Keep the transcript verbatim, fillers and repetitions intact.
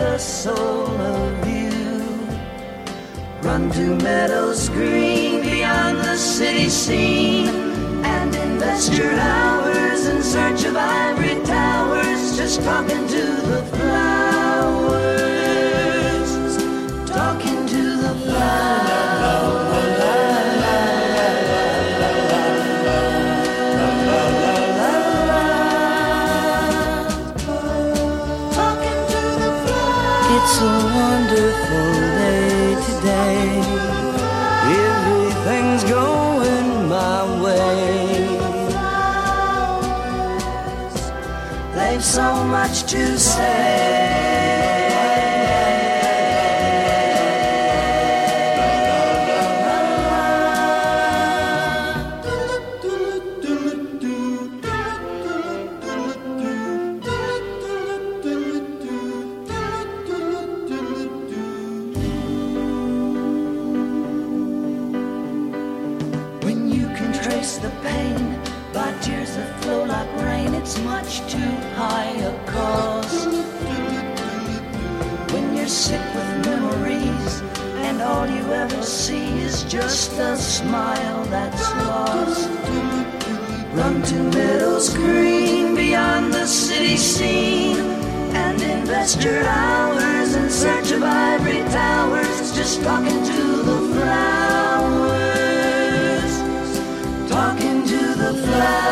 the soul of you. Run to meadows green beyond the city scene, and invest your hours in search of ivory towers, just talking to the flowers, talking to the flowers. It's a wonderful day today. Everything's going my way. They've so much to say. The pain by tears that flow like rain, it's much too high a cost. When you're sick with memories and all you ever see is just a smile that's lost, run to meadows green beyond the city scene, and invest your hours in search of ivory towers, just talking to the flowers, talking to the flowers.